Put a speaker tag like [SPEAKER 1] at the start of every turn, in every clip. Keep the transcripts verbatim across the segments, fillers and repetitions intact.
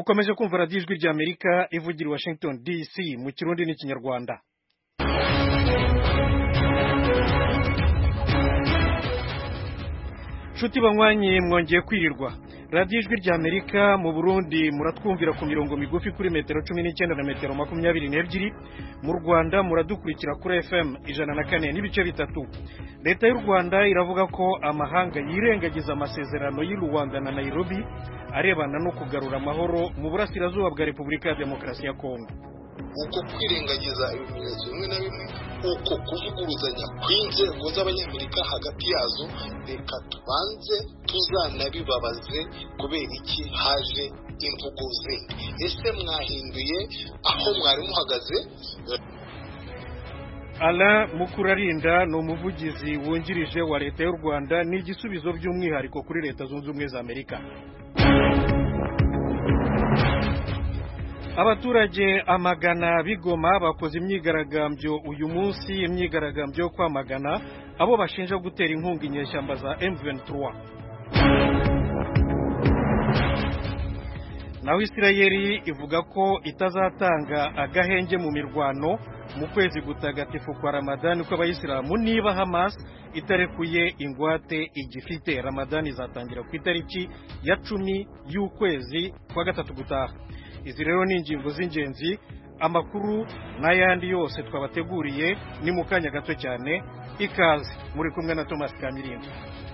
[SPEAKER 1] mukomeje kumva radiyo ijwi rya Amerika ivugira i Washington D C mu kirundi n'ikinyarwanda. Nshuti banywanyi mwongeye kwirirwa. Radiyo ijwi rya Amerika mu Burundi muratwumvira ku mirongo migufi kuri metero cumi n'icyenda na metero makumyabiri n'ebyiri, mu Rwanda muradukurikira kuri F M ijana na kane n'ibice bitatu. Leta y'u Rwanda iravuga ko amahanga yirengagiza amasezerano y'u Rwanda na Nairobi arebana no kugarura amahoro mu burasirazuba bwa Repubulika ya Demokarasi ya Kongo.
[SPEAKER 2] Uko kwirengagiza ibimenyetso bimwe na bimwe, uko kuvuguruzanya kw'inzego z'abanyamerika hagati yazo, reka tubanze tuzanabibabaze kubera iki haje imvugo zindi. Ese mwahinduye aho mwari muhagaze?
[SPEAKER 1] Alain Mukurarinda ni umuvugizi wungirije wa leta y'u Rwanda, ni igisubizo by'umwihariko kuri leta zunze ubumwe za Amerika. Abaturage amagana b'Igoma bakoze imyigaragambyo uyu munsi, imyigaragambyo yo kwamagana abo bashinja gutera inkunga inyeshyamba za M vingt-trois. Naho Isirayeli ivuga ko itazatanga agahenge mu mirwano mu kwezi gutagatifu kwa Ramadani kw'abayisilamu niba Hamas itarekuye ingwate igifite. Ramadani izatangira ku itariki ya cumi y'ukwezi kwa gatatu gutaha. Izi rero ni ingingo z'ingenzi, amakuru n'ayandi yose twabateguriye ni mu kanya gato cyane. Ikaze, muri kumwe na Thomas Kamirindi.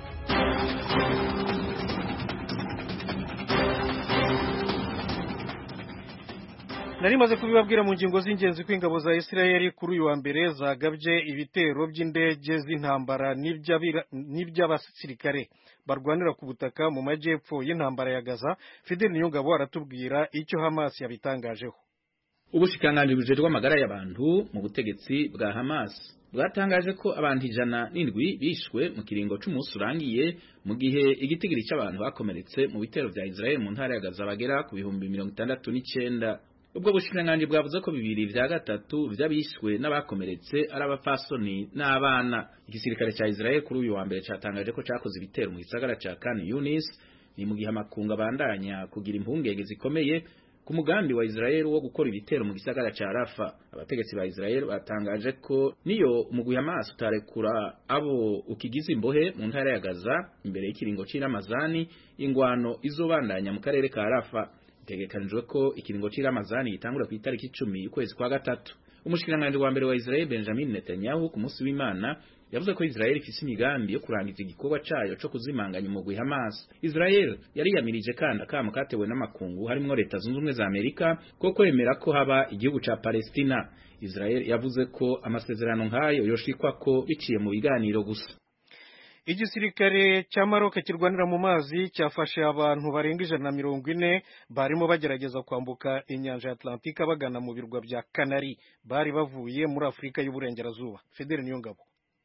[SPEAKER 1] Nari maze kubibabwira mu ngingo z'ingenzi ko ingabo za Isirayeli kuri uyu wa mbere zagabye ibitero by'indege z'intambara n'iby'abasirikare barwanira ku butaka mu majyepfo y'intambara ya Gaza. Fidel Niyongabo aratubwira icyo Hamas yabitangajeho.
[SPEAKER 3] Ubushikiranganji bujejwe amagara y'abantu mu butegetsi bwa Hamas bwatangaje ko abantu ijana n'indwi bishwe mu kiringo c'umunsi urangiye, mu gihe igitigiri c'abantu bakomeretse mu bitero vya Israel mu ntara ya Gaza bagera ku bihumbi mirongo itandatu n'icenda. Ubwo bushikiranganji bwavuze ko bibiri vya gatatu vy'abishwe n'abakomeretse ari abapfasoni n'abana. Igisirikare ca Israel kuri uyu wa mbere catangaje ko cakoze ibitero mu gisagara ca Khan Yunis, ni mu gihe amakungu abandanya kugira impungenge zikomeye ku mugambi wa Israel wo gukora ibitero mu gisagara ca Rafa. Abategetsi ba Israel batangaje ko niyo umugwi Hamas utarekura abo ukigize imbohe mu ntara ya Gaza imbere y'ikiringo c'Ramazani, ingwano izobandanya mu karere ka Rafa. Itegekanijwe ko ikiringo c'Ramazani gitangura ku itariki icumi y'ukwezi kwa gatatu. Umushikiranganji wa mbere wa Israel Benjamin Netanyahu ku munsi w'Imana yavuze ko Israel ifise imigambi yo kurangiza igikorwa cayo co kuzimanganya umugwi Hamas. Israel yari yamirije kandi akamo katewe n'amakungu harimwo leta zunze ubumwe za Amerika ko kwemera ko haba igihugu ca Palestina. Israel yavuze ko amasezerano nk'ayo yoshikwa ko biciye mu biganiro gusa.
[SPEAKER 1] Igisirikare cya Maroc kirwanira mu mazi cyafashe abantu barenga ijana na mirongo ine barimo bagerageza kwambuka inyanja ya Atlantika bagana mu birwa bya Canary, bari bavuye muri Afurika y'Uburengerazuba. Fidel Niyongabo.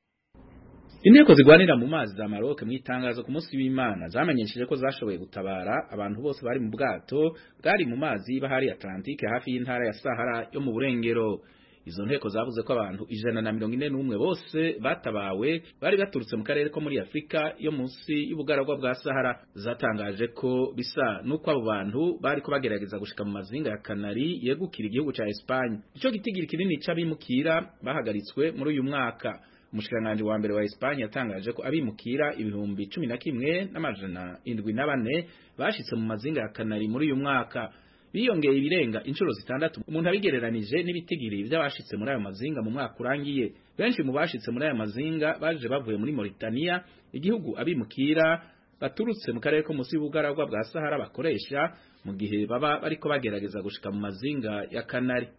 [SPEAKER 3] Inteko zigwanira mu mazi za Maroc mu itangazo ku munsi w'Imana zamenyesheje ko zashoboye gutabara abantu bose bari mu bwato bwari mu mazi bahari Atlantique hafi y'intara ya Sahara yo mu burengero. Izo nteko zavuze ko abantu ijana na mirongo ine n'umwe bose batabawe bari baturutse mu karere ko muri Afrika yo munsi y'ubugaragwa bwa Sahara. Zatangaje ko bisa nuko abo bantu bari ko bagerageza gushika mu mazinga ya Canary yegukira igihugu ca Espagne. Ico gitigiri kinini c'abimukira bahagaritswe muri uyu mwaka. Umushikiranganji wa mbere wa Espagne yatangaje ko abimukira ibihumbi cumi na kimwe n'amajana indwi na bane bashitse mu mazinga ya Canary muri uyu mwaka, biyongeye ibirenga inshuro zitandatu umuntu abigereranije n'ibitigiri by'abashitse muri ayo mazinga mu mwaka urangiye. Benshi mu bashitse muri ayo mazinga baje bavuye muri Mauritania, igihugu abimukira baturutse mu karere ko munsi y'ubugaragwa bwa Sahara bakoresha mu gihe baba bariko bagerageza gushika mu mazinga ya Canary.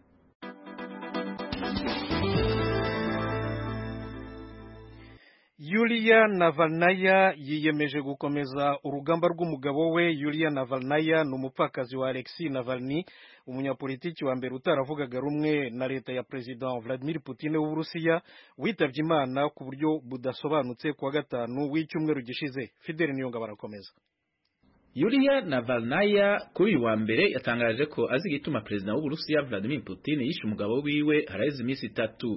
[SPEAKER 1] Yulia Navalnaya yiyemeje gukomeza urugamba rw'umugabo we. Yulia Navalnaya ni umupfakazi wa Alexei Navalny, umunyapolitiki wa mbere utaravugaga rumwe na leta ya President Vladimir Putin w'Uburusiya, witabye Imana ku buryo budasobanutse kuwa gatanu w'icyumweru gishize. Fidel Niyongabo barakomeza.
[SPEAKER 3] Yulia Navalnaya kuri uyu wa mbere yatangaje ko azi igituma President w'Uburusiya Vladimir Putin yishe umugabo wiwe haraheze iminsi itatu.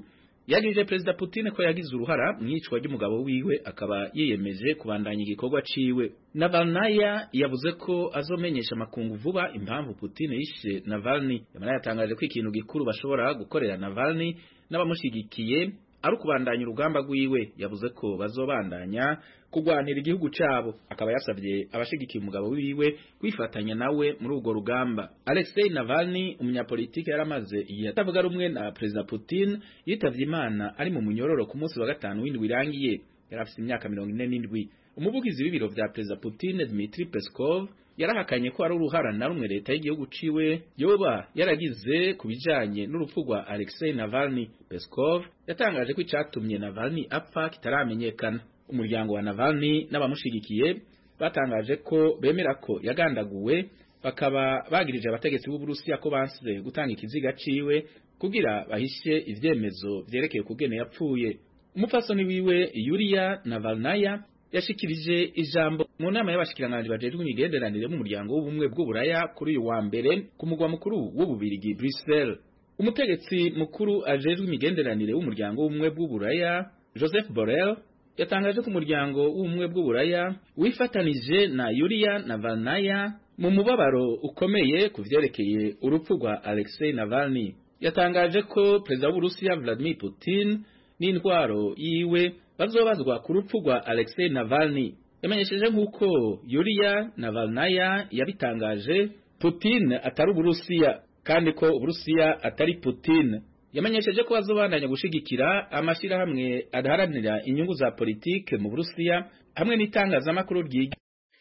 [SPEAKER 3] yagirije Perezida Putin ko yagize uruhara mu icwa ry'umugabo wiwe akaba yiyemeje kubandanya igikorwa ciwe. Navalnaya yavuze ko azomenyesha makungu vuba impamvu Putin yishe Navalny. Yamara yatangaje ko ikintu gikuru bashobora gukorera Navalny n'abamushigikiye ari ukubandanya urugamba rwiwe. Yavuze ko bazobandanya kugwanira igihugu cabo, akaba yasabye abashigikiye umugabo wiwe kwifatanya nawe muri urwo rugamba. Alexei Navalny, umunyapolitiki yaramaze igihe atavuga rumwe na Perezida Putin, yitavye Imana ari mu munyororo ku munsi wa gatanu w'indwi irangiye. Yari afite imyaka mirongo ine n'indwi. Umuvugizi w'ibiro vya Perezida Putin, Dmitry Peskov, yarahakanye ko ari uruhara na rumwe leta y'igihugu ciwe yoba yaragize kubijanye n'urupfu rwa Alexei Navalny. Peskov yatangaje ko icatumye Navalny apfa kitaramenyekana. Umuryango wa Navalny n'abamushigikiye batangaje ko bemera ko yagandaguwe, bakaba bagirije abategetsi b'u Burusiya ko banse gutanga ikiziga ciwe kugira bahishe ivyemezo vyerekeye kugene yapfuye. Umupfasoni wiwe Yulia Navalnaya yashikirije ijambo mu nama y'abashikiranganje bajejwe imigenderanire mu muryango w'ubumwe bw'uburaya kuri uyu wa mbere ku mugwa mukuru w'ububirigi Brussels. Umutegetsi mukuru ajejwe imigenderanire w'umuryango w'ubumwe bw'uburaya Joseph Borrell yatangaje ko umuryango w'ubumwe bw'uburaya wifatanije na Yulia Navalnaya mu mubabaro ukomeye kuvyerekeye urupfu rwa Alexei Navalny. Yatangaje ko Perezida w'Uburusiya Vladimir Putin n'intwaro yiwe bazobazwa ku rupfu rwa Alexei Navalny. Yamenyesheje nk'uko Yulia Navalnaya yabitangaje, Putin atari Uburusiya kandi ko Uburusiya atari Putin. Yamenyesheje ko bazobandanya gushigikira amashirahamwe adaharanira inyungu za politike mu Burusiya hamwe n'itangazamakuru ry'igi.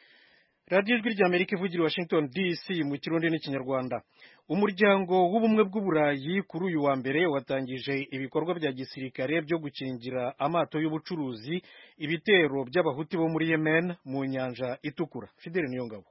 [SPEAKER 1] Radio Ijwi ry'Amerika ivugira Washington D C mu Kirundi n'Ikinyarwanda. Umuryango w'ubumwe bw'uburayi kuri uyu wa mbere watangije ibikorwa bya gisirikare byo gukingira amato y'ubucuruzi ibitero by'abahuti bo muri Yemen mu nyanja itukura. Fidel Niyongabo.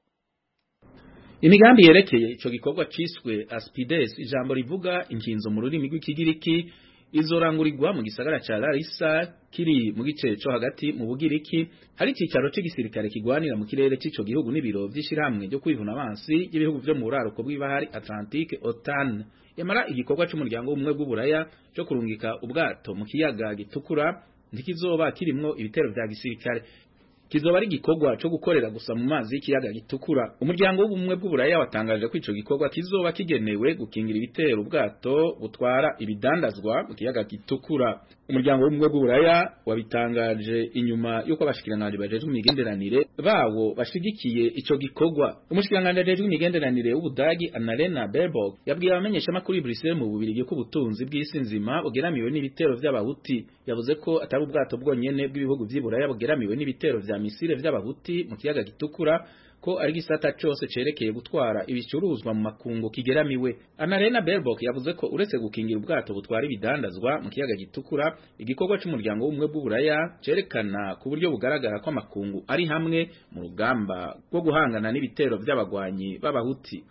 [SPEAKER 3] Imigambi yerekeye ico gikorwa ciswe Aspides, ijambo rivuga inkinzo mu rurimi rw'Ikigiriki, izorangurirwa mu gisagara ca Larissa kiri mu gice cyo hagati mu Bugiriki. Hari icicaro c'igisirikare kigwanira mu kirere c'ico gihugu n'ibiro vy'ishiramwe ryo kwivuna abansi y'ibihugu vyo mu buraruko bw'ibahari Atlantique OTAN. Yamara igikorwa c'umuryango w'ubumwe bw'uburaya cyo kurungika ubwato mu kiyaga gitukura ntikizoba kirimwo ibitero vya gisirikare, kizoba ari gikorwa cyo gukorera gusa mu mazi y'ikiyaga gitukura. Umuryango w'ubumwe bw'uburaya watangaje ko ico gikorwa kizoba kigenewe gukingira ibitero ubwato butwara ibidandazwa mu kiyaga gitukura. Umuryango w'ubumwe bw'uburaya wabitangaje inyuma yuko abashikiranganje bajejwe imigenderanire bawo bashigikiye ico gikorwa. Umushikiranganje bajejwe imigenderanire w'Ubudagi Annalena Baerbock yabwiye abamenyesha makuru i Brussels mu Bubirigi ko ubutunzi bw'isi nzima bugeramiwe n'ibitero vy'abahuti. Yavuze ko atari ubwato bwonyene bw'ibihugu vy'Iburaya bugeramiwe n'ibitero vya misile vy'abahuti mu kiyaga gitukura, ko ari gisata cyose cerekeye gutwara ibicuruzwa mu makungu kigeramiwe. Annalena Baerbock yavuze ko uretse gukingira ubwato butwara ibidandazwa mu kiyaga gitukura, igikorwa c'umuryango w'ubumwe bw'uburaya cerekana ku buryo bugaragara ko amakungu ari hamwe mu rugamba rwo guhangana n'ibitero vy'abagwanyi b'abahuti.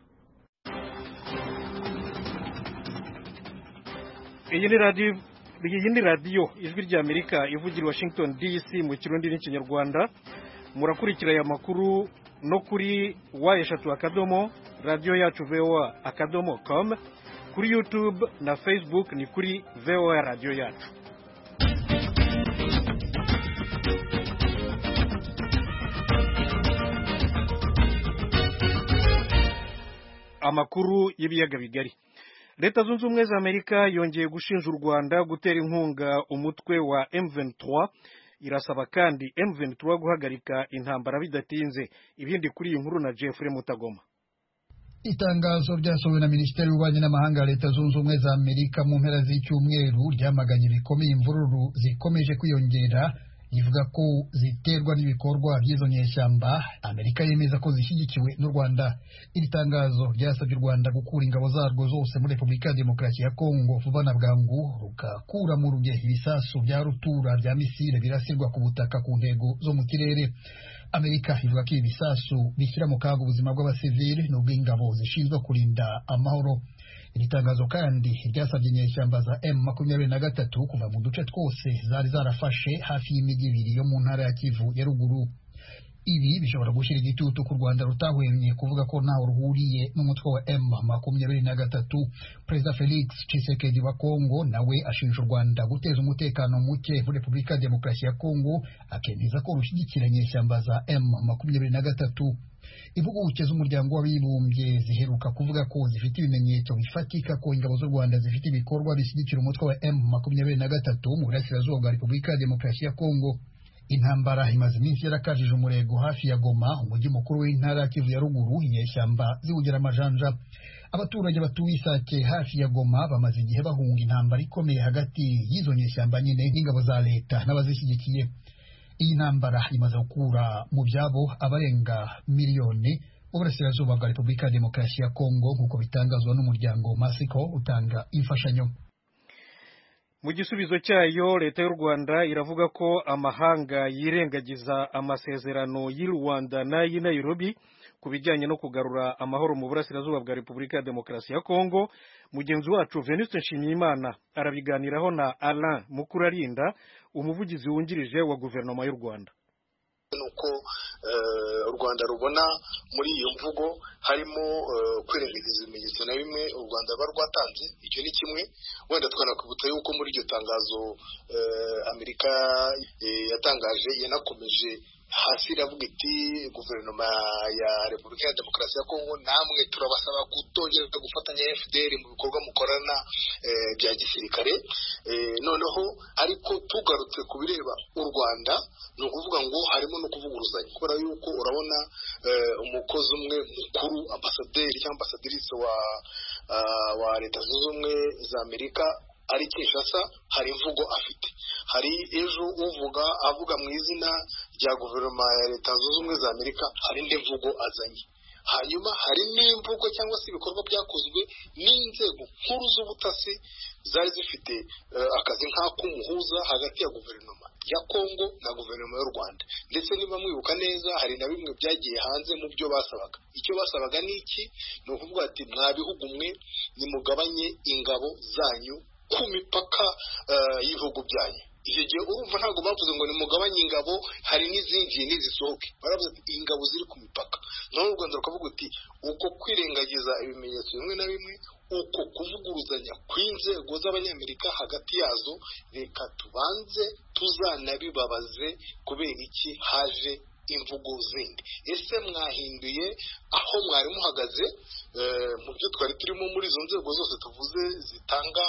[SPEAKER 1] Iyi ni radio iyi ni radio Ijwi ry'Amerika ivugira Washington D C mu Kirundi n'Ikinyarwanda. Murakurikira aya makuru no kuri wa eshatu akadomo radio yacu V O A akadomo com, kuri YouTube na Facebook ni kuri V O A radio yacu. Amakuru y'ibiyaga bigari. Leta zunze ubumwe za Amerika yongeye gushinja u Rwanda gutera inkunga umutwe wa M vingt-trois, irasaba kandi M vingt-trois guhagarika intambara bidatinze. Ibindi kuri iyi nkuru na Jeffrey Mutagoma.
[SPEAKER 4] Itangazo ryasohowe na Minisiteri y'Ububanyi n'Amahanga ya Leta zunze ubumwe za Amerika mu mpera z'icyumweru ryamaganye bikomeye imvururu zikomeje kwiyongera, ivuga ko ziterwa n'ibikorwa by'izo nyeshyamba. Amerika yemeza ko zishyigikiwe n'u Rwanda. Iri tangazo ryasabye u Rwanda gukura ingabo zarwo zose muri Repubulika ya Demokarasi ya Kongo vuba na bwangu, rukakura mu ruge ibisasu bya rutura bya misile birasirwa ku butaka ku ntego zo mu kirere. Amerika ivuga ko ibisasu bishyira mu kaga ubuzima bw'abasivili n'ubw'ingabo zishinzwe kurinda amahoro. Iri tangazo kandi ryasabye inyeshyamba za M makumyabiri na gatatu kuva mu duce twose zari zarafashe hafi y'imijyi ibiri yo mu ntara ya Kivu ya ruguru. ibi bishobora gushyira igitutu ku Rwanda rutahwemye kuvuga ko ntaho ruhuriye n'umutwe wa M makumyabiri na gatatu. Perezida Felix Tshisekedi wa Kongo nawe ashinja u Rwanda guteza umutekano muke muri Repubulika ya Demokarasi ya Kongo, akemeza ko rushyigikiranye ishyamba za M makumyabiri na gatatu. Impuguke z'umuryango w'abibumbye ziheruka kuvuga ko zifite ibimenyetso bifatika ko ingabo z'u Rwanda zifite ibikorwa bishyigikira umutwe wa M makumyabiri na gatatu mu burasirazuba bwa Repubulika ya Demokarasi ya Kongo. Intambara imaze iminsi yarakajije umurego hafi ya Goma, umujyi mukuru w'intara Kivu ya ruguru, inyeshyamba ziwugira amajanja. Abaturage batuye Isake hafi ya Goma bamaze igihe bahunga intambara ikomeye hagati y'izo nyeshyamba nyine n'ingabo za leta n'abazishyigikiye. Iyi ntambara imaze gukura mu byabo abarenga miliyoni uburasirazuba bwa Repubulika ya Demokarasi ya Kongo, nk'uko bitangazwa n'umuryango Masiko utanga imfashanyo.
[SPEAKER 1] Mu gisubizo cyayo, leta y'u Rwanda iravuga ko amahanga yirengagiza amasezerano y'u Rwanda n'ay'i Nairobi ku bijyanye no kugarura amahoro mu burasirazuba bwa Repubulika ya Demokarasi ya Kongo. Mugenzi wacu Venuste Nshimiyimana arabiganiraho na Alain Mukurarinda, umuvugizi wungirije wa guverinoma y'u Rwanda.
[SPEAKER 2] Nuko u Rwanda rubona muri iyo mvugo harimo kwirengagiza ibimenyetso na bimwe u Rwanda ruba rwatanze. Icyo ni kimwe. Wenda twanakwibutsa yuko muri iryo tangazo Amerika yatangaje yanakomeje hasi iravuga iti guverinoma ya Repubulika ya Demokarasi ya Kongo, namwe turabasaba kutongera gufatanya F D L mu bikorwa mukorana bya gisirikare. Noneho ariko tugarutse ku bireba u Rwanda, ni ukuvuga ngo harimo no kuvuguruzanya, kubera yuko urabona umukozi umwe mukuru, ambasaderi cyangwa ambasadirice wa wa Leta Zunze Ubumwe za Amerika ari Kinshasa, hari imvugo afite. Hari ejo uvuga avuga mu izina rya guverinoma ya Leta Zunze Ubumwe za Amerika, hari indi mvugo azanye. Hanyuma hari n'imvugo cyangwa se ibikorwa byakozwe n'inzego nkuru z'ubutasi zari zifite akazi nk'ak'umuhuza hagati ya guverinoma ya Kongo na guverinoma y'u Rwanda. Ndetse niba mwibuka neza, hari na bimwe byagiye hanze mu byo basabaga. Icyo basabaga ni iki? Ni ukuvuga ati mwa bihugu mwe nimugabanye ingabo zanyu ku mipaka y'ibihugu byanyu. Iyo gihe urumva ntabwo bavuze ngo nimugabanye ingabo hari n'izinjiye n'izisohoke, baravuze ati ingabo ziri ku mipaka. Naho u Rwanda rukavuga uti uko kwirengagiza ibimenyetso bimwe na bimwe, uko kuvuguruzanya kw'inzego z'abanyamerika hagati yazo, reka tubanze tuzanabibabaze kubera iki haje imvugo zindi. Ese mwahinduye aho mwari muhagaze mu byo twari turimo muri izo nzego zose tuvuze zitanga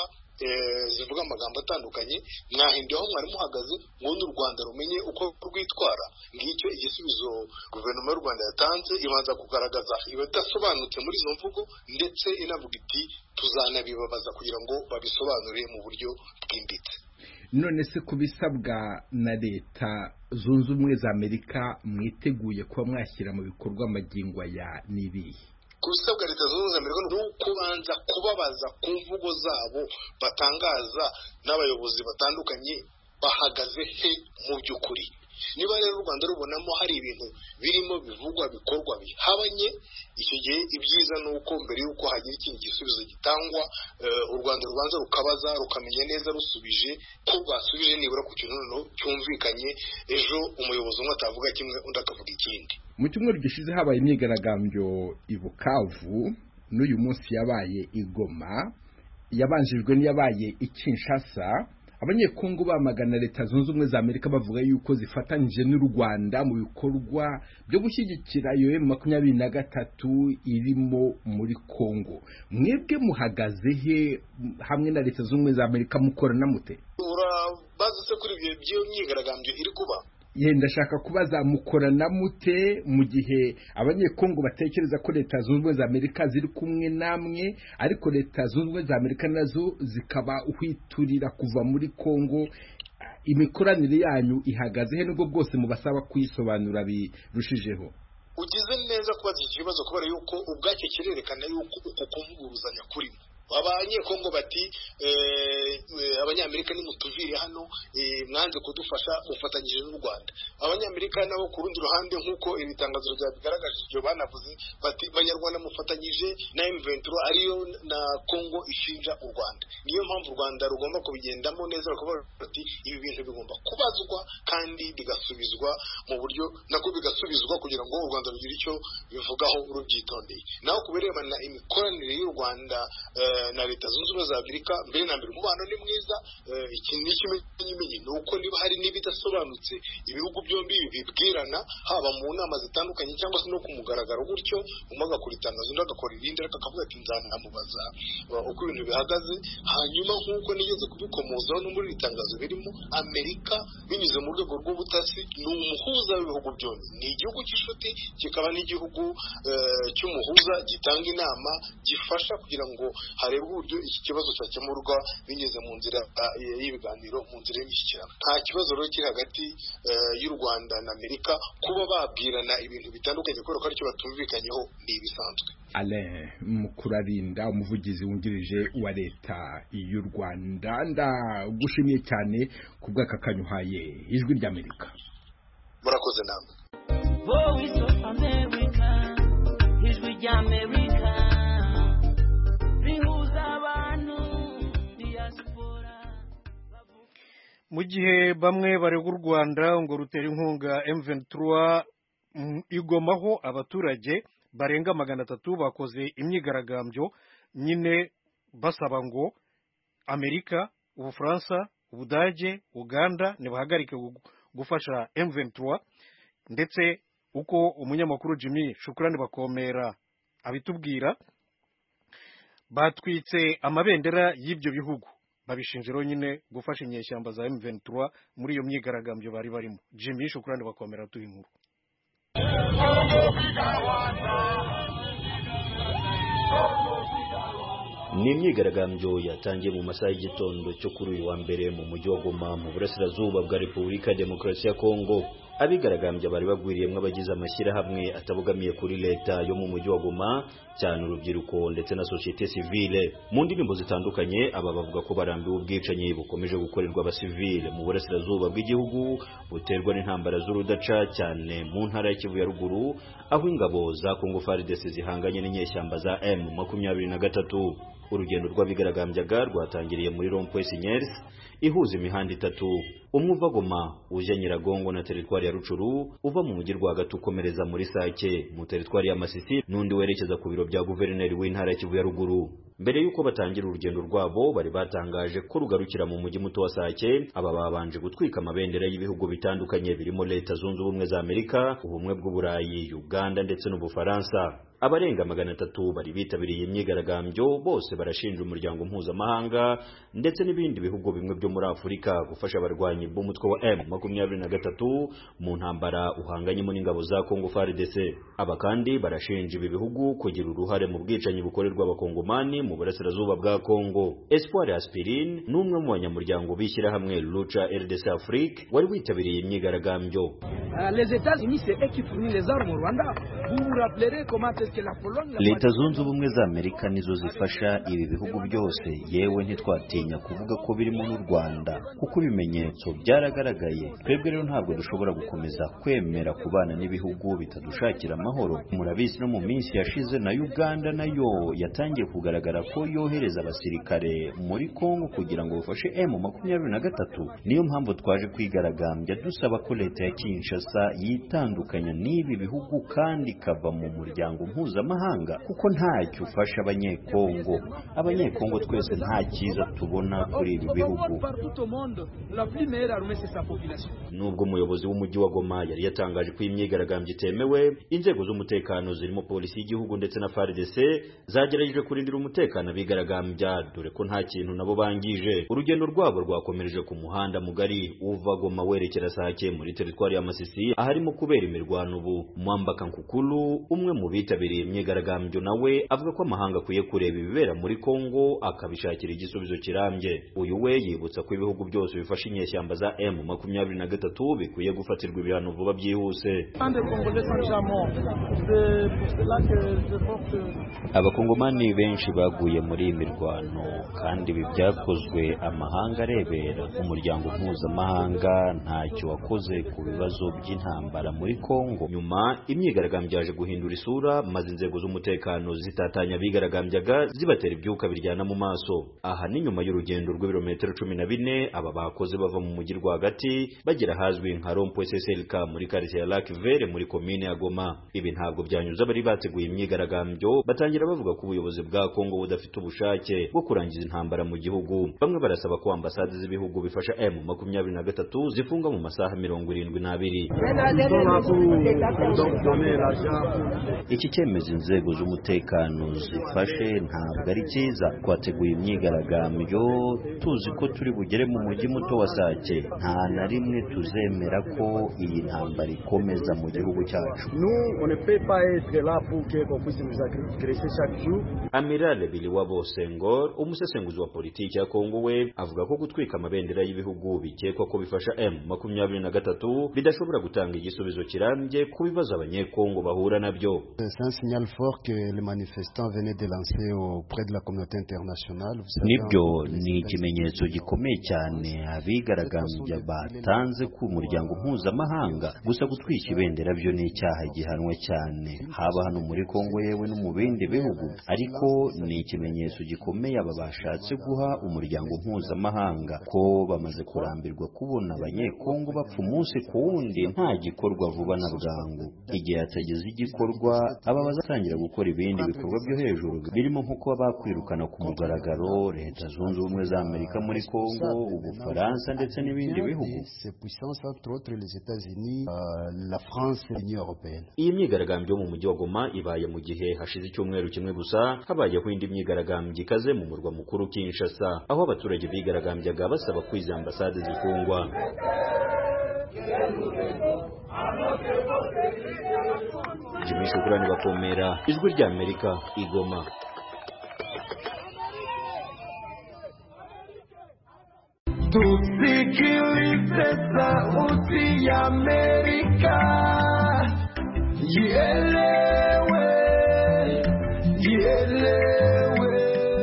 [SPEAKER 2] zivuga amagambo atandukanye? Mwahinduye aho mwari muhagaze ngo n'u Rwanda rumenye uko rwitwara? Ngicyo igisubizo guverinoma y'u Rwanda yatanze, ibanza kugaragaza ibidasobanutse muri izo mvugo, ndetse inavuga iti tuzanabibabaza kugira ngo babisobanure mu buryo bwimbitse.
[SPEAKER 5] None se kubisabwa na Leta Zunze Ubumwe za Amerika mwiteguye kuba mwashyira mu bikorwa amagingwa ya nibihe?
[SPEAKER 2] Kusabwa Leta Zunze Ubumwe za Amerika ni ukubanza kubabaza ku mvugo zabo batangaza n'abayobozi batandukanye bahagaze he mu by'ukuri. Niba rero u Rwanda rubonamo hari ibintu birimo bivugwa bikorwa bihabanye, icyo gihe ibyiza ni uko mbere y'uko hagira ikindi gisubizo gitangwa, u Rwanda rubanza rukabaza rukamenya neza rusubije ko basubije nibura ku kintu noneho cyumvikanye, ejo umuyobozi umwe atavuga kimwe undi akavuga ikindi.
[SPEAKER 5] Mu cyumweru gishize habaye imyigaragambyo i Bukavu, n'uyu munsi yabaye i Goma, yabanjijwe n'iyabaye i Kinshasa. Abanyekongo bamagana Leta Zunze Ubumwe za Amerika bavuga yuko zifatanyije n'u Rwanda mu bikorwa byo gushyigikira iyo M makumyabiri na gatatu irimo muri Kongo. Mwebwe muhagaze he hamwe na Leta Zunze Ubumwe za Amerika, mukorana mute?
[SPEAKER 2] Urabaza se kuri ibyo byo myigaragambyo iri kuba?
[SPEAKER 5] Yenda shaka kubaza mukorana mute mu gihe abanyekongo batekereza ko Leta Zunze Ubumwe za Amerika ziri kumwe namwe, ariko Leta Zunze Ubumwe za Amerika nazo zikaba uhwiturira kuva muri Kongo? Imikoranire yanyu ihagaze he nubwo bwose mubasaba kuyisobanura birushijeho?
[SPEAKER 2] Ugize neza kubaza iki kibazo kubera yuko ubwacyo kirerekana yuko uko kuvuguruzanya kurimo. abanyekongo bati abanyamerika nimutuvire hano mwanze kudufasha mufatanyije n'u Rwanda. Abanyamerika nabo ku rundi ruhande nk'uko iri tangazo ryabigaragaje ibyo banavuze bati banyarwanda mufatanyije na M vingt-trois ariyo na Kongo ishinja u Rwanda. Niyo mpamvu u Rwanda rugomba kubigendamo neza bakavuga bati ibi bintu bigomba kubazwa kandi bigasubizwa mu buryo nako bigasubizwa kugira ngo u Rwanda rugire icyo bivugaho rubyitondeye. Naho kubirebana imikoranire y'u Rwanda na Leta Zunze Ubumwe za Amerika mbere na mbere umubano ni mwiza. Iki ni ikimenyimenyi ni uko niba hari n'ibidasobanutse ibihugu byombi bibwirana haba mu nama zitandukanye cyangwa se no ku mugaragaro gutyo umwe agakora itangazo undi agakora irindi ariko akavuga ati nzanamubaza uko ibintu bihagaze. Hanyuma nk'uko nigeze kubikomozaho no muri iri tangazo birimo Amerika binyuze mu rwego rw'ubutasi ni umuhuza w'ibihugu byombi, ni igihugu cy'inshuti kikaba n'igihugu cy'umuhuza gitanga inama gifasha kugira ngo harebwe uburyo iki kibazo cyakemurwa binyuze mu nzira y'ibiganiro mu nzira y'imishyikirano. Nta kibazo rero kiri hagati y'u Rwanda na Amerika kuba babwirana ibintu bitandukanye kubera ko aricyo batumvikanyeho ni ibisanzwe.
[SPEAKER 5] Alain Mukurarinda umuvugizi wungirije wa leta y'u Rwanda ndagushimiye cyane ku bw'aka kanyuhaye ijwi ry'Amerika.
[SPEAKER 2] Murakoze namwe.
[SPEAKER 6] Voice of America, ijwi ry'Amerika rihuza abantu diaspora.
[SPEAKER 1] Mu gihe bamwe barega u Rwanda ngo rutera inkunga M vingt-trois igomaho abaturage barenga magana atatu bakoze imyigaragambyo nyine basaba ngo Amerika, Ubufaransa, Ubudage, Uganda nibahagarike gufasha M vingt-trois. Ndetse uko umunyamakuru Jimmy Shukrani Bakomera abitubwira batwitse amabendera y'ibyo bihugu babishinjiro nyine gufasha inyeshyamba za M vingt-trois muri iyo myigaragambyo bari barimo. Jimmy Shukrani Bakomera tuha inkuru.
[SPEAKER 7] Ni imyigaragambyo yatangiye mu masaha y'igitondo cyo kuri uyu wa mbere mu mujyi wa Goma mu burasirazuba bwa Repubulika Demokarasi ya Kongo. Abigaragambya bari bagwiriyemwe abagize amashyirahamwe atabogamiye kuri leta yo mu mujyi wa Goma cyane urubyiruko ndetse na societe civile. Mu ndirimbo zitandukanye aba bavuga ko barambiwe ubwicanyi bukomeje gukorerwa abasivile mu burasirazuba bw'igihugu buterwa n'intambara z'urudaca cyane mu ntara ya Kivu ya ruguru aho ingabo za Congo F A R D C zihanganye n'inyeshyamba za M makumyabiri na gatatu. Urugendo rw'abigaragambyaga rwatangiriye muri Rond-Point Signers ihuza imihanda itatu, umwe uva Goma uje Nyiragongo na teritwari ya Rucuru, uva mu mujyi rwagati ukomereza muri Sake mu teritwari ya Masisi, n'undi werekeza ku biro bya guverineri w'intara ya Kivu ya ruguru. Mbere yuko batangira urugendo rwabo bari batangaje ko rugarukira mu mujyi muto wa Sake. Aba babanje gutwika amabendera y'ibihugu bitandukanye birimo Leta Zunze Ubumwe za Amerika, Ubumwe bw'Uburayi, Uganda ndetse n'Ubufaransa. Abarenga magana atatu bari bitabiriye imyigaragambyo, bose barashinja umuryango mpuzamahanga ndetse n'ibindi bihugu bimwe byo muri Afurika gufasha abarwanyi b'umutwe wa M makumyabiri na gatatu mu ntambara uhanganyemo n'ingabo za Congo F A R D C. Aba kandi barashinja ibi bihugu kugira uruhare mu bwicanyi bukorerwa abakongomani mu burasirazuba bwa Kongo. Espoir Aspirine n'umwe mu banyamuryango bishyira hamwe Lucha R D C Afrique wari witabiriye imyigaragambyo.
[SPEAKER 8] Les États-Unis c'est eux qui fournissent les armes au Rwanda. Vous vous rappelez comment
[SPEAKER 7] Leta Zunze Ubumwe za Amerika nizo zifasha ibi bihugu byose, yewe ntitwatinya kuvuga ko birimo n'u Rwanda kuko ibimenyetso byaragaragaye. Twebwe rero ntabwo dushobora gukomeza kwemera kubana n'ibihugu bitadushakira amahoro. Murabizi no mu minsi yashize na Uganda nayo yatangiye kugaragara ko yohereza abasirikare muri Kongo kugira ngo bafashe M makumyabiri na gatatu. Niyo mpamvu twaje kwigaragambya dusaba ko leta ya Kinshasa yitandukanya n'ibi bihugu kandi kava mu muryango mpuzamahanga kuko ntacyo ufasha abanyekongo. Abanyekongo twese nta cyiza tubona kuri ibi bihugu. Nubwo umuyobozi w'umujyi wa Goma yari yatangaje ko imyigaragambyo itemewe, inzego z'umutekano zirimo polisi y'igihugu ndetse na F A R D C zagerageje kurindira umutekano abigaragambya dore ko nta kintu nabo bangije. Urugendo rwabo rwakomereje ku muhanda mugari uva Goma werekera Sake muri teritwari ya Masisi Masisi aharimo kubera imirwano ubu. Mwambaka Nkukulu umwe mu bitabiriye imyigaragambyo nawe avuga ko amahanga akwiye kureba ibibera muri Kongo akabishakira igisubizo kirambye. Uyu we yibutsa ko ibihugu byose bifashe inyeshyamba za M makumyabiri na gatatu bikwiye gufatirwa ibihano vuba byihuse. Abakongomani benshi baguye muri iyi mirwano kandi ibi byakozwe amahanga arebera. Umuryango mpuzamahanga ntacyo wakoze ku bibazo by'intambara muri Kongo. Nyuma imyigaragambyo yaje guhindura isura maze inzego z'umutekano zitatanya abigaragambyaga zibatera ibyuka biryana mu maso. Aha ni nyuma y'urugendo rw'ibirometero cumi na bine aba bakoze bava mu mujyi rwagati bagera hazwi nka Rond-Point C C L K muri quartier ya Lac Vert muri commune ya Goma. Ibi ntabwo byanyuze abari bateguye imyigaragambyo, batangira bavuga ko ubuyobozi bwa Kongo budafite ubushake bwo kurangiza intambara mu gihugu. Bamwe barasaba ko ambasade z'ibihugu bifasha M makumyabiri na gatatu zifunga mu masaha mirongo irindwi n'abiri. Iki cyemezo inzego z'umutekano zifashe ntabwo ari cyiza. Twateguye imyigaragambyo tuzi ko turi bugere mu mujyi muto wa Sake. Nta na rimwe tuzemera ko iyi ntambara ikomeza mu gihugu cyacu. Amiral Biliwabo Senghor, umusesenguzi wa politiki ya Kongo, we avuga ko gutwika amabendera y'ibihugu bikekwa ko bifasha M makumyabiri na gatatu bidashobora gutanga igisubizo kirambye ku bibazo abanyekongo bahura nabyo. Nibyo ni ikimenyetso gikomeye cyane abigaragambya batanze ku muryango mpuzamahanga. Gusa gutwika ibendera byo ni icyaha gihanwa cyane, haba hano muri Kongo yewe no mu bindi bihugu. Ariko ni ikimenyetso gikomeye aba bashatse guha umuryango mpuzamahanga ko bamaze kurambirwa kubona abanyekongo bapfa umunsi ku wundi nta gikorwa vuba na bwangu. Igihe hatageze igikorwa aba bazatangira gukora ibindi bikorwa byo hejuru birimo nko kuba bakwirukana ku mugaragaro Leta Zunze Ubumwe za Amerika muri Kongo, Ubufaransa ndetse n'ibindi bihugu. Iyi myigaragambyo mu mujyi wa Goma ibaye mu gihe hashize icyumweru kimwe gusa habayeho indi myigaragambyo ikaze mu murwa mukuru Kinshasa, aho abaturage bigaragambyaga basaba ko izi ambasade zifungwa. Jimmy Shukrani Bakomera, Ijwi rya Amerika, Igoma.
[SPEAKER 9] Tusikilize sauti ya Amerika, ielewe, ielewe,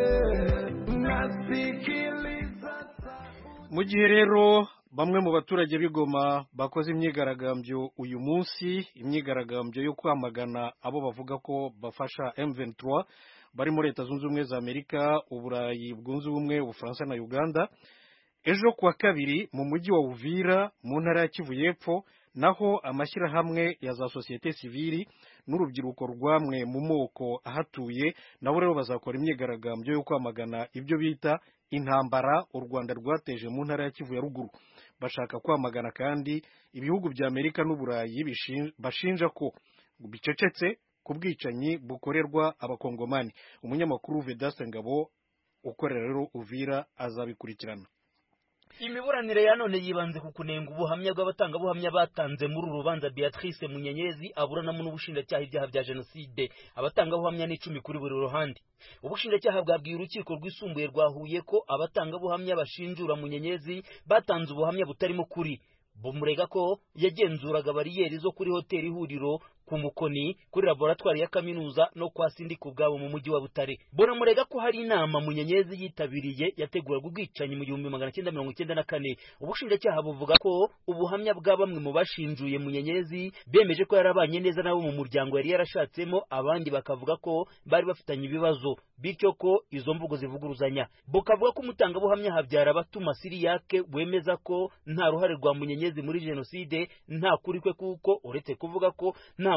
[SPEAKER 9] nasikiliza.
[SPEAKER 1] Mu gihe rero bamwe mu baturage b'Igoma bakoze imyigaragambyo uyu munsi, imyigaragambyo yo kwamagana abo bavuga ko bafasha M vingt-trois bari muri Leta Zunze Ubumwe za Amerika, Uburayi bwunze ubumwe, Ubufaransa na Uganda. Ejo kuwa kabiri mu mujyi wa Uvira mu ntara ya Kivu y'Epfo, naho amashyirahamwe ya za sosiyete sivili n'urubyiruko rwamwe mu moko ahatuye nabo rero bazakora imyigaragambyo yo kwamagana ibyo bita intambara u Rwanda rwateje mu ntara ya Kivu ya ruguru. Bashaka kwamagana kandi ibihugu bya Amerika n'Uburayi bashinja ko bicecetse ku bwicanyi bukorerwa abakongomani. Umunyamakuru Vedaste Ngabo ukorera rero Uvira azabikurikirana.
[SPEAKER 10] Imiburanire ya none yibanze ku kunenga ubuhamya bw'abatangabuhamya batanze muri urubanza Beatrice Munyenyezi aburanamo n'ubushinjacyaha ibyaha bya jenoside. Abatangabuhamya ni icumi kuri buri ruhande. Ubushinjacyaha bwabwiye urukiko rwisumbuye rwa Huye ko abatangabuhamya bashinjura Munyenyezi batanze ubuhamya butarimo kuri. Bumurega ko yagenzuraga bariyeri zo kuri hoteli Ihuriro, ku Mukoni, kuri laboratoire ya kaminuza no kwa Sindika ubwabo mu mujyi wa Butare. Bona murega ko hari inama Munyenyezi yitabiriye yateguraga ubwicanyi mu gihumbi magana cyenda mirongo icyenda na kane. Ubushinjacyaha buvuga ko ubuhamya bwa bamwe mu bashinjuye Munyenyezi bemeje ko yarabanye neza nabo mu muryango yari yarashatsemo, abandi bakavuga ko bari bafitanye ibibazo, bityo ko izo mvugo zivuguruzanya. Bukavuga ko umutangabuhamya Habyara Batuma Siriyake wemeza ko nta ruhare rwa Munyenyezi muri jenoside nta kuri kwe, kuko uretse kuvuga ko nta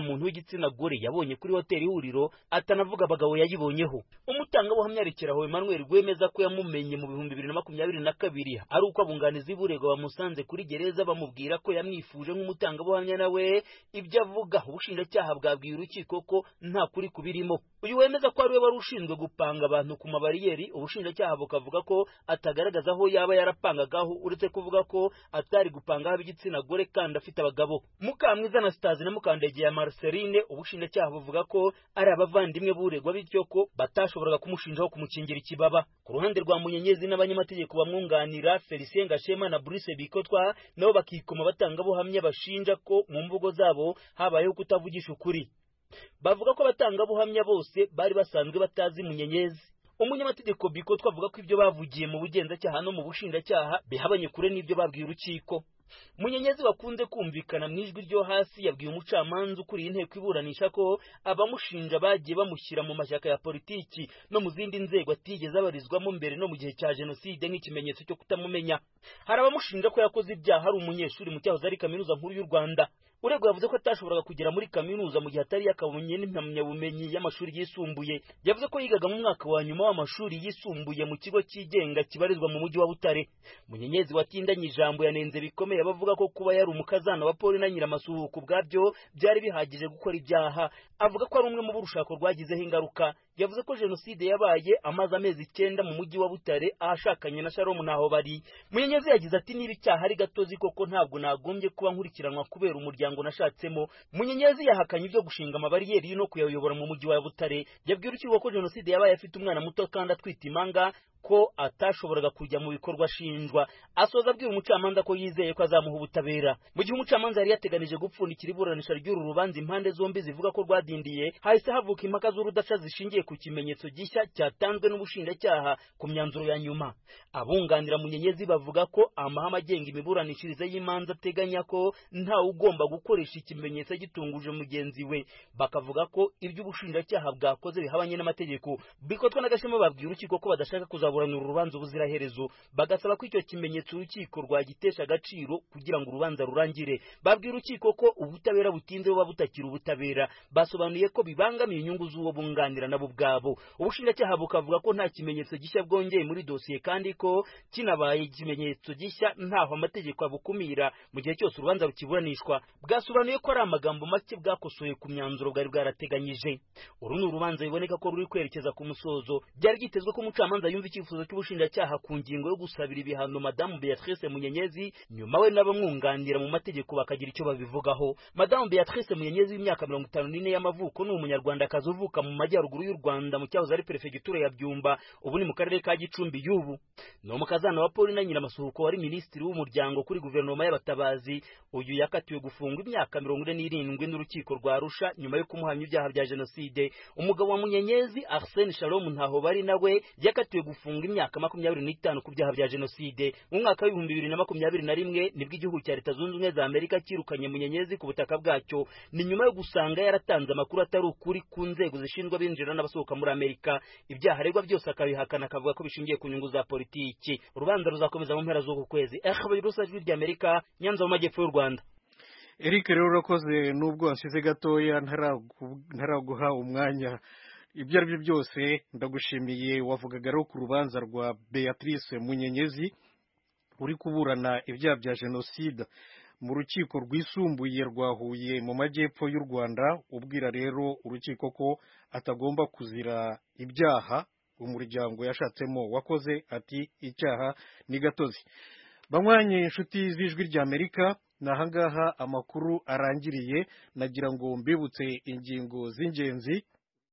[SPEAKER 10] nta muntu w'igitsina gore yabonye kuri hoteli Ihuriro, atanavuga abagabo yayibonyeho. Umutangabuhamya rekeraho Emmanuel Rwemeza ko yamumenye mu bihumbi bibiri na makumyabiri na kabiri ari uko abunganizi b'uregwa bamusanze kuri gereza bamubwira ko yamwifuje nk'umutangabuhamya, nawe ibyo avuga ubushinjacyaha bwabwiye urukiko ko nta kuri kubirimo. Uyu wemeza ko ari we wari ushinzwe gupanga abantu ku mabariyeri, ubushinjacyaha bukavuga ko atagaragaza aho yaba yarapangagaho, uretse kuvuga ko atari gupangaho igitsina gore kandi afite abagabo. Mukamwiza Anastase na Mukandegeye Marceline, ubushinjacyaha buvuga ko ari abavandimwe b'uregwa, bityo ko batashoboraga kumushinjaho kumukingira ikibaba. Ku ruhande rwa Munyenyezi n'abanyamategeko bamwunganira Felicien Gashema na Bruce Bikotwa, nabo bakikoma batangabuhamya bashinja ko mu mvugo zabo habayeho kutavugisha ukuri. Bavuga ko abatangabuhamya bose bari basanzwe batazi Munyenyezi. Umunyamategeko Bikotwa avuga ko ibyo bavugiye mu bugenzacyaha no mu bushinjacyaha bihabanye kure n'ibyo babwiye urukiko. Munyenyezi wakunze kumvikana mu ijwi ryo hasi yabwiye umucamanza ukuriye inteko iburanisha ko abamushinja bagiye bamushyira mu mashyaka ya politiki no mu zindi nzego atigeze abarizwamo mbere no mu gihe cya jenoside nk'ikimenyetso cyo kutamumenya. Hari abamushinja ko yakoze ibyaha ari umunyeshuri mu cyahoze ari kaminuza nkuru y'u Rwanda. Uregwa yavuze ko atashoboraga kugera muri kaminuza mu gihe atari yakabonye n'impamyabumenyi y'amashuri yisumbuye. Yavuze ko yigaga mu mwaka wa nyuma w'amashuri yisumbuye mu kigo cyigenga kibarizwa mu mujyi wa Butare. Munyenyezi watindanye ijambo yanenze bikomeye abavuga ko kuba yari umukazana wa Paul na Nyiramasuhuko ubwabyo byari bihagije gukora ibyaha. Avuga ko ari umwe mu burushako rwagizeho ingaruka. Yavuze ko jenoside yabaye amaze amezi icyenda mu mujyi wa Butare ahashakanye na Shalom ntaho bari. Munyenyezi yagize ati niba icyaha ari gatozi koko ntabwo nagombye kuba nkurikiranwa kubera umuryango nashatsemo. Munyenyezi yahakanye ibyo gushinga amabariyeri no kuyayobora mu mujyi wa Butare. Yabwiye urukiko ko jenoside yabaye afite umwana muto kandi atwite impanga, ko atashoboraga kujya mu bikorwa ashinjwa. Asoza abwira umucamanza ko yizeye ko azamuha ubutabera. Mu gihe umucamanza yari yateganije gupfundikira iburanisha ry'uru rubanza impande zombi zivuga ko rwadindiye, hahise havuka impaka z'urudaca zishingiye ku kimenyetso gishya cyatanzwe n'ubushinjacyaha ku myanzuro ya nyuma. Abunganira Munyenyezi bavuga ko amahame agenga imiburanishirize y'imanza ateganya ko ntawe ugomba gukoresha ikimenyetso gitunguje mugenzi we. Bakavuga ko ibyo ubushinjacyaha bwakoze bihabanye n'amategeko. Bikotwa na Gashema babwiye urukiko ko badashaka kuza buranura urubanza ubuziraherezo, bagasaba ko icyo kimenyetso urukiko rwagitesha agaciro kugira ngo urubanza rurangire. Babwira urukiko ko ubutabera butinze buba butakira ubutabera. Basobanuye ko bibangamiye inyungu z'uwo bunganira nabo ubwabo. Ubushinjacyaha bukavuga ko nta kimenyetso gishya bwongeye muri dosiye kandi ko kinabaye ikimenyetso gishya ntaho amategeko abukumira mu gihe cyose urubanza rukiburanishwa. Bwasobanuye ko ari amagambo make bwakosoye ku myanzuro bwari bwarateganyije. Uru ni urubanza biboneka ko ruri kwerekeza ku musozo. Byari byitezwe ko umucamanza yumva icyifuzo cy'ubushinjacyaha ku ngingo yo gusabira ibihano Madamu Beatrice Munyenyezi, nyuma we n'abamwunganira mu mategeko bakagira icyo babivugaho. Madamu Beatrice Munyenyezi w'imyaka mirongo itanu n'ine y'amavuko ni umunyarwandakazi uvuka mu majyaruguru y'u Rwanda mu cyahoze ari perefegitura ya Byumba, ubu ni mu karere ka Gicumbi y'ubu. Ni umukazana wa Paul na Nyiramasuhuko wari minisitiri w'umuryango kuri guverinoma y'abatabazi. Uyu yakatiwe gufungwa imyaka mirongo ine n'irindwi n'urukiko rwa Arusha nyuma yo kumuhamya ibyaha bya jenoside. Umugabo wa Munyenyezi Arsene Shalom ntaho bari nawe yakatiwe gufunga imyaka makumyabiri n'itanu ku byaha bya jenoside. Mu mwaka w'ibihumbi bibiri na makumyabiri na rimwe nibwo igihugu cya Leta Zunze Ubumwe za Amerika kirukanye Munyenyezi ku butaka bwacyo, ni nyuma yo gusanga yaratanze amakuru atari ukuri ku nzego zishinzwe abinjira n'abasohoka muri Amerika. Ibyaha aregwa byose akabihakana, akavuga ko bishingiye ku nyungu za politiki. Urubanza ruzakomeza mu mpera z'uku kwezi. Ahabayirusa ijwi rya Amerika, Nyanza mu majyepfo y'u Rwanda.
[SPEAKER 1] Eric rero urakoze, nubwo wansize gatoya ntaraguha umwanya. Ibyo ari byo byose ndagushimiye. Wavugaga rero ku rubanza rwa Beatrice Munyenyezi uri kuburana ibyaha bya jenoside mu rukiko rwisumbuye rwa Huye mu majyepfo y'u Rwanda, ubwira rero urukiko ko atagomba kuzira ibyaha umuryango yashatsemo wakoze. Ati icyaha ni gatozi. Bamwanye inshuti z'ijwi rya Amerika, nahangaha amakuru arangiriye. Nagira ngo mbibutse ingingo z'ingenzi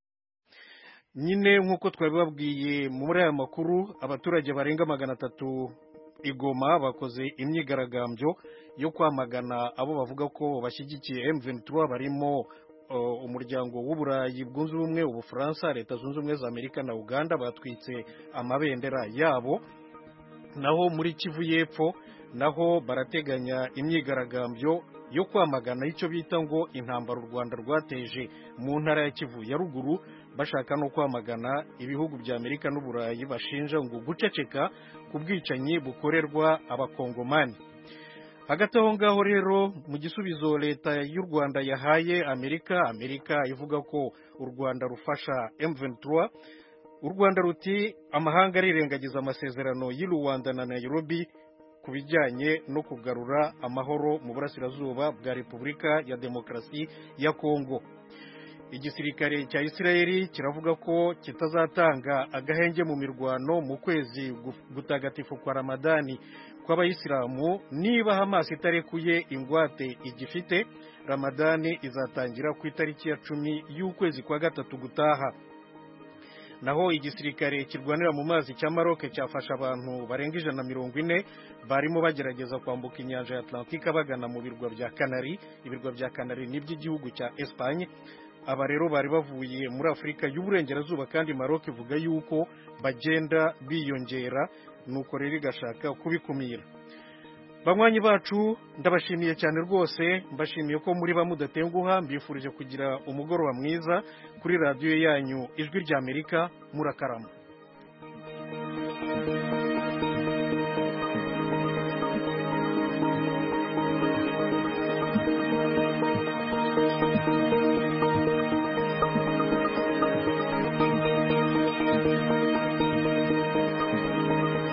[SPEAKER 1] nyine nk'uko twabibabwiye muri aya makuru. Abaturage barenga magana atatu i Goma bakoze imyigaragambyo yo kwamagana abo bavuga ko bashyigikiye M vingt-trois barimo uh, umuryango w'Uburayi bwunze ubumwe, Ubufaransa, Leta Zunze Ubumwe za Amerika na Uganda. Batwitse amabendera yabo. Naho muri Kivu y'Epfo naho barateganya imyigaragambyo yo kwamagana icyo bita ngo intambara u Rwanda rwateje mu ntara ya Kivu ya ruguru, bashaka no kwamagana ibihugu bya Amerika n'Uburayi bashinja ngo guceceka ku bwicanyi bukorerwa abakongomani. hagati aho ngaho rero mu gisubizo leta y'u Rwanda yahaye Amerika Amerika ivuga ko u Rwanda rufasha M vingt-trois, u Rwanda ruti amahanga arirengagiza amasezerano y'u Rwanda na Nairobi ku bijyanye no kugarura amahoro mu burasirazuba bwa Repubulika ya Demokarasi ya Kongo. Igisirikare cya Isirayeli kiravuga ko kitazatanga agahenge mu mirwano mu kwezi gutagatifu kwa Ramadani kw'abayisilamu niba Hamas itarekuye ingwate igifite. Ramadani izatangira ku itariki ya cumi y'ukwezi kwa gatatu gutaha. Naho igisirikare kirwanira mu mazi cya Maroc cyafasha abantu barenga ijana na mirongo ine barimo bagerageza kwambuka inyanja ya Atlantika bagana mu birwa bya Canary. Ibirwa bya Canary ni by'igihugu cya Espagne. Aba rero bari bavuye muri Afurika y'Uburengerazuba kandi Maroc ivuga yuko bagenda biyongera, nuko rero igashaka kubikumira. Banywanyi bacu ndabashimiye cyane rwose, mbashimiye ko muri bamudatenguha, mbifurije kugira umugoroba mwiza kuri radio yanyu Ijwi ry'Amerika. Murakarama.